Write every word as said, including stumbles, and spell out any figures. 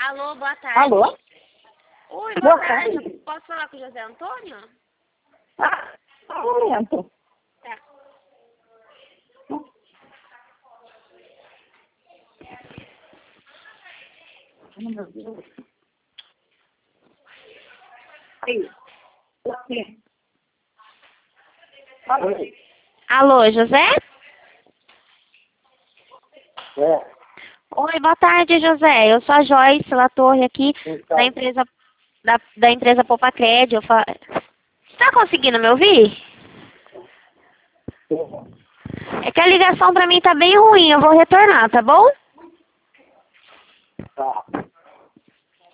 Alô, boa tarde. Alô? Oi, Boa boa tarde. tarde. Posso falar com o José Antônio? Ah, um momento. Tá. Oh, meu Deus. Aí. Aqui. Alô? Alô, José? É. Oi, boa tarde, José. Eu sou a Joyce La Torre aqui Então, da empresa da, da empresa Poupa Crédito. Eu fa... Você tá conseguindo me ouvir? É que a ligação pra mim tá bem ruim. Eu vou retornar, tá bom? tá.